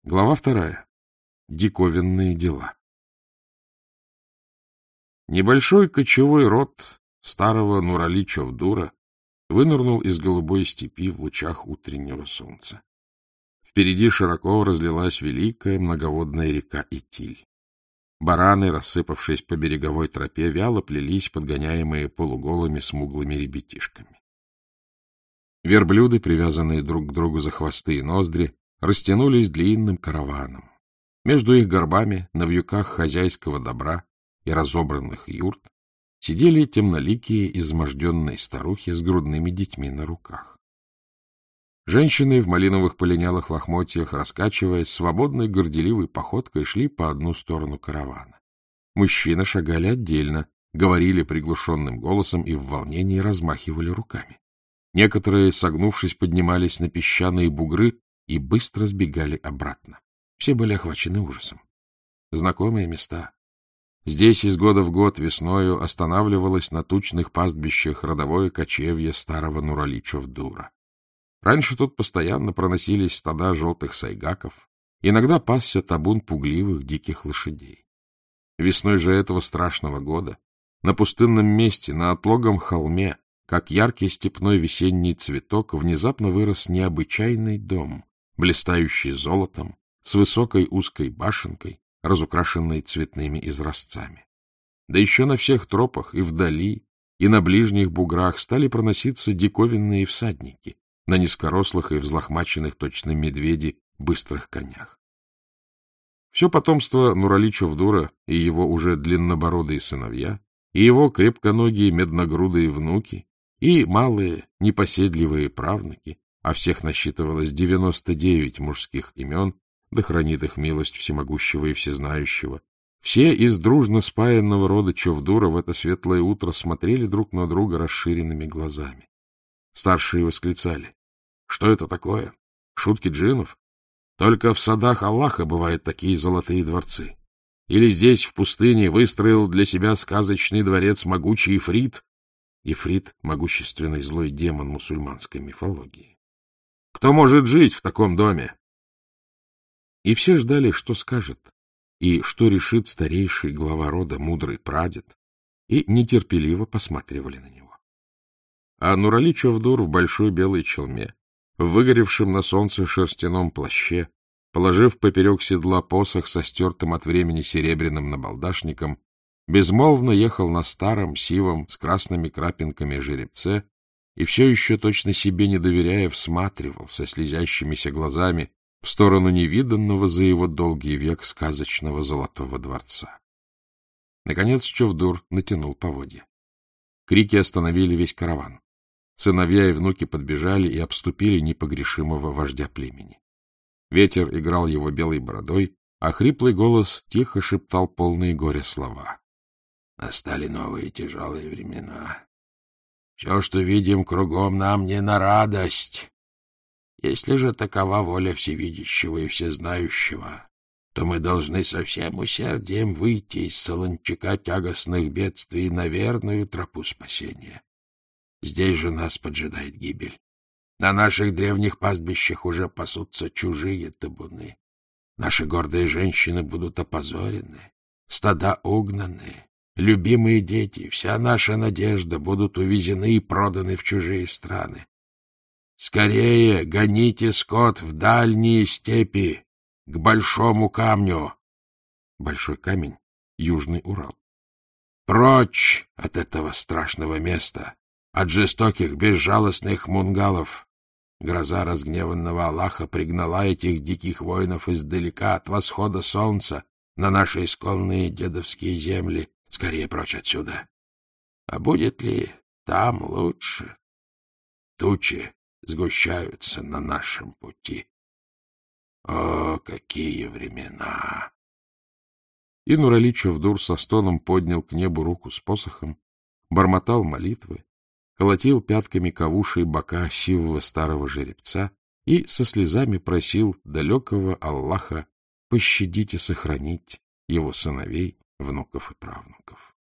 Глава 2. Диковинные дела. Небольшой кочевой род старого Нурали-Човдура вынырнул из голубой степи в лучах утреннего солнца. Впереди широко разлилась великая многоводная река Итиль. Бараны, рассыпавшись по береговой тропе, вяло плелись, подгоняемые полуголыми смуглыми ребятишками. Верблюды, привязанные друг к другу за хвосты и ноздри, растянулись длинным караваном. Между их горбами, на вьюках хозяйского добра и разобранных юрт, сидели темноликие изможденные старухи с грудными детьми на руках. Женщины в малиновых полинялых лохмотьях, раскачиваясь, свободной горделивой походкой шли по одну сторону каравана. Мужчины шагали отдельно, говорили приглушенным голосом и в волнении размахивали руками. Некоторые, согнувшись, поднимались на песчаные бугры и быстро сбегали обратно. Все были охвачены ужасом. Знакомые места. Здесь из года в год весною останавливалось на тучных пастбищах родовое кочевье старого Нурали-Човдура. Раньше тут постоянно проносились стада желтых сайгаков, иногда пасся табун пугливых диких лошадей. Весной же этого страшного года на пустынном месте, на отлогом холме, как яркий степной весенний цветок, внезапно вырос необычайный дом, блистающий золотом, с высокой узкой башенкой, разукрашенной цветными изразцами. Да еще на всех тропах и вдали, и на ближних буграх стали проноситься диковинные всадники на низкорослых и взлохмаченных точно медведи быстрых конях. Все потомство Нурали-Човдура и его уже длиннобородые сыновья, и его крепконогие медногрудые внуки, и малые непоседливые правнуки, а всех насчитывалось 99 мужских имен, да хранит их милость всемогущего и всезнающего, все из дружно спаянного рода Човдура в это светлое утро смотрели друг на друга расширенными глазами. Старшие восклицали: «Что это такое? Шутки джиннов? Только в садах Аллаха бывают такие золотые дворцы. Или здесь, в пустыне, выстроил для себя сказочный дворец могучий Ифрит?» Ифрит — могущественный злой демон мусульманской мифологии. «Кто может жить в таком доме?» И все ждали, что скажет, и что решит старейший глава рода, мудрый прадед, и нетерпеливо посматривали на него. А Нурали-Човдур в большой белой челме, в выгоревшем на солнце шерстяном плаще, положив поперек седла посох со стертым от времени серебряным набалдашником, безмолвно ехал на старом, сивом, с красными крапинками жеребце и все еще, точно себе не доверяя, всматривался слезящимися глазами в сторону невиданного за его долгий век сказочного золотого дворца. Наконец Човдур натянул поводья. Крики остановили весь караван. Сыновья и внуки подбежали и обступили непогрешимого вождя племени. Ветер играл его белой бородой, а хриплый голос тихо шептал полные горя слова. Настали новые тяжелые времена. Все, что видим кругом, нам не на радость. Если же такова воля всевидящего и всезнающего, то мы должны со всем усердием выйти из солончака тягостных бедствий на верную тропу спасения. Здесь же нас поджидает гибель. На наших древних пастбищах уже пасутся чужие табуны. Наши гордые женщины будут опозорены, стада угнаны, любимые дети, вся наша надежда будут увезены и проданы в чужие страны. Скорее гоните скот в дальние степи, к большому камню. Большой камень — Южный Урал. Прочь от этого страшного места, от жестоких, безжалостных мунгалов. Гроза разгневанного Аллаха пригнала этих диких воинов издалека, от восхода солнца, на наши исконные дедовские земли. Скорее прочь отсюда. А будет ли там лучше? Тучи сгущаются на нашем пути. О, какие времена! И Нурали-Човдур со стоном поднял к небу руку с посохом, бормотал молитвы, колотил пятками ковушей бока сивого старого жеребца и со слезами просил далекого Аллаха пощадить и сохранить его сыновей, внуков и правнуков.